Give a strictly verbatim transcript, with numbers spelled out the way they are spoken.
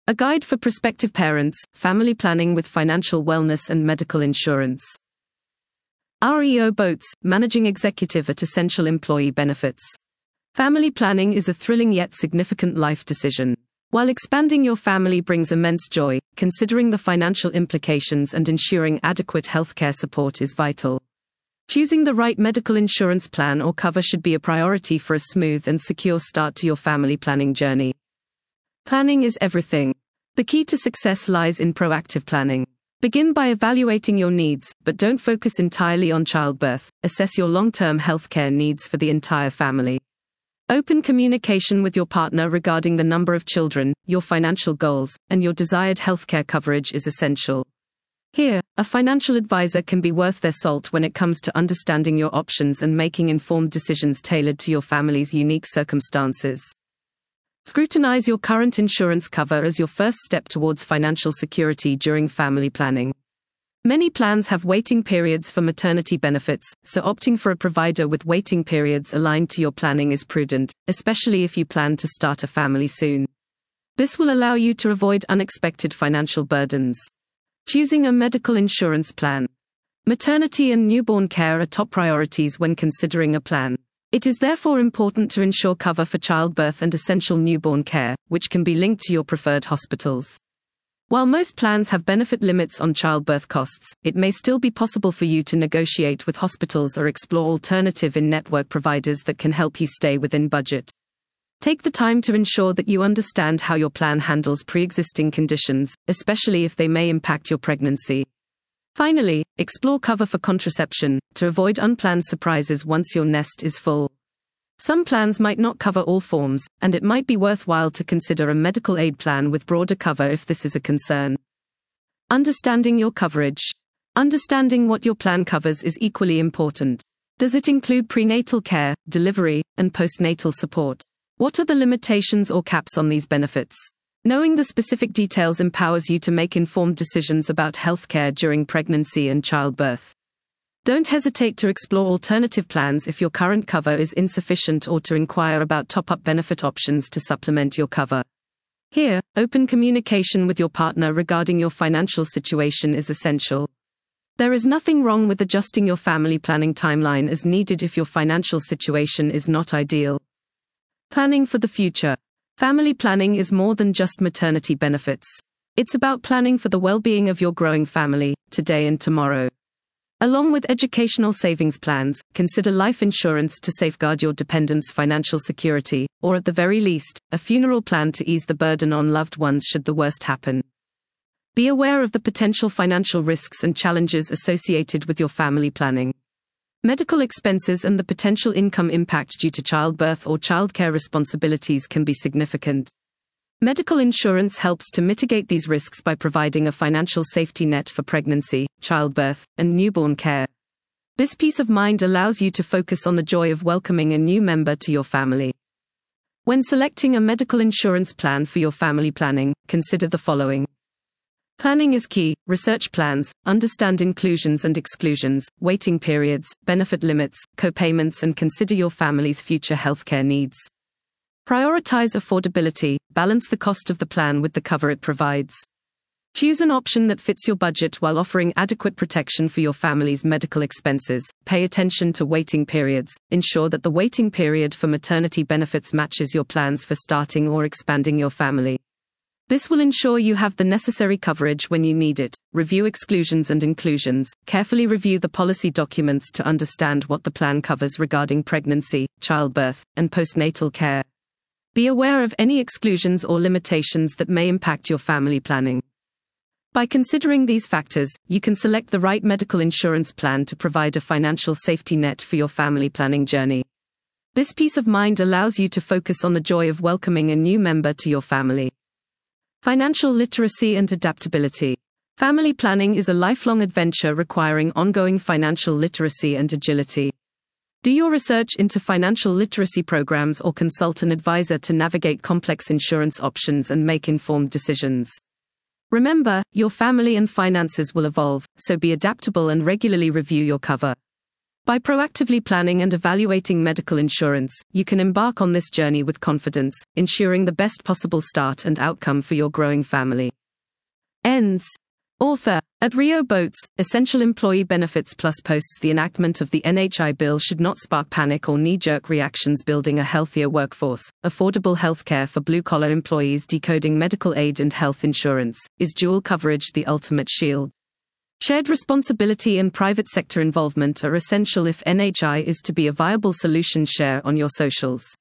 A guide for prospective parents, family planning with financial wellness and medical insurance. R E O Boats, Managing Executive at Essential Employee Benefits. Family planning is a thrilling yet significant life decision. While expanding your family brings immense joy, considering the financial implications and ensuring adequate healthcare support is vital. Choosing the right medical insurance plan or cover should be a priority for a smooth and secure start to your family planning journey. Planning is everything. The key to success lies in proactive planning. Begin by evaluating your needs, but don't focus entirely on childbirth. Assess your long-term healthcare needs for the entire family. Open communication with your partner regarding the number of children, your financial goals, and your desired healthcare coverage is essential. Here, a financial advisor can be worth their salt when it comes to understanding your options and making informed decisions tailored to your family's unique circumstances. Scrutinize your current insurance cover as your first step towards financial security during family planning. Many plans have waiting periods for maternity benefits, so opting for a provider with waiting periods aligned to your planning is prudent, especially if you plan to start a family soon. This will allow you to avoid unexpected financial burdens. Choosing a medical insurance plan. Maternity and newborn care are top priorities when considering a plan. It is therefore important to ensure cover for childbirth and essential newborn care, which can be linked to your preferred hospitals. While most plans have benefit limits on childbirth costs, it may still be possible for you to negotiate with hospitals or explore alternative in-network providers that can help you stay within budget. Take the time to ensure that you understand how your plan handles pre-existing conditions, especially if they may impact your pregnancy. Finally, explore cover for contraception, to avoid unplanned surprises once your nest is full. Some plans might not cover all forms, and it might be worthwhile to consider a medical aid plan with broader cover if this is a concern. Understanding your coverage. Understanding what your plan covers is equally important. Does it include prenatal care, delivery, and postnatal support? What are the limitations or caps on these benefits? Knowing the specific details empowers you to make informed decisions about healthcare during pregnancy and childbirth. Don't hesitate to explore alternative plans if your current cover is insufficient or to inquire about top-up benefit options to supplement your cover. Here, open communication with your partner regarding your financial situation is essential. There is nothing wrong with adjusting your family planning timeline as needed if your financial situation is not ideal. Planning for the future. Family planning is more than just maternity benefits. It's about planning for the well-being of your growing family, today and tomorrow. Along with educational savings plans, consider life insurance to safeguard your dependents' financial security, or at the very least, a funeral plan to ease the burden on loved ones should the worst happen. Be aware of the potential financial risks and challenges associated with your family planning. Medical expenses and the potential income impact due to childbirth or childcare responsibilities can be significant. Medical insurance helps to mitigate these risks by providing a financial safety net for pregnancy, childbirth, and newborn care. This peace of mind allows you to focus on the joy of welcoming a new member to your family. When selecting a medical insurance plan for your family planning, consider the following. Planning is key. Research plans, understand inclusions and exclusions, waiting periods, benefit limits, co-payments, and consider your family's future healthcare needs. Prioritize affordability, balance the cost of the plan with the cover it provides. Choose an option that fits your budget while offering adequate protection for your family's medical expenses. Pay attention to waiting periods. Ensure that the waiting period for maternity benefits matches your plans for starting or expanding your family. This will ensure you have the necessary coverage when you need it. Review exclusions and inclusions. Carefully review the policy documents to understand what the plan covers regarding pregnancy, childbirth, and postnatal care. Be aware of any exclusions or limitations that may impact your family planning. By considering these factors, you can select the right medical insurance plan to provide a financial safety net for your family planning journey. This peace of mind allows you to focus on the joy of welcoming a new member to your family. Financial literacy and adaptability. Family planning is a lifelong adventure requiring ongoing financial literacy and agility. Do your research into financial literacy programs or consult an advisor to navigate complex insurance options and make informed decisions. Remember, your family and finances will evolve, so be adaptable and regularly review your cover. By proactively planning and evaluating medical insurance, you can embark on this journey with confidence, ensuring the best possible start and outcome for your growing family. Ends. Author. At Rio Boats, Essential Employee Benefits Plus posts the enactment of the N H I bill should not spark panic or knee-jerk reactions. Building a healthier workforce, affordable healthcare for blue-collar employees, decoding medical aid and health insurance, is dual coverage the ultimate shield? Shared responsibility and private sector involvement are essential if N H I is to be a viable solution. Share on your socials.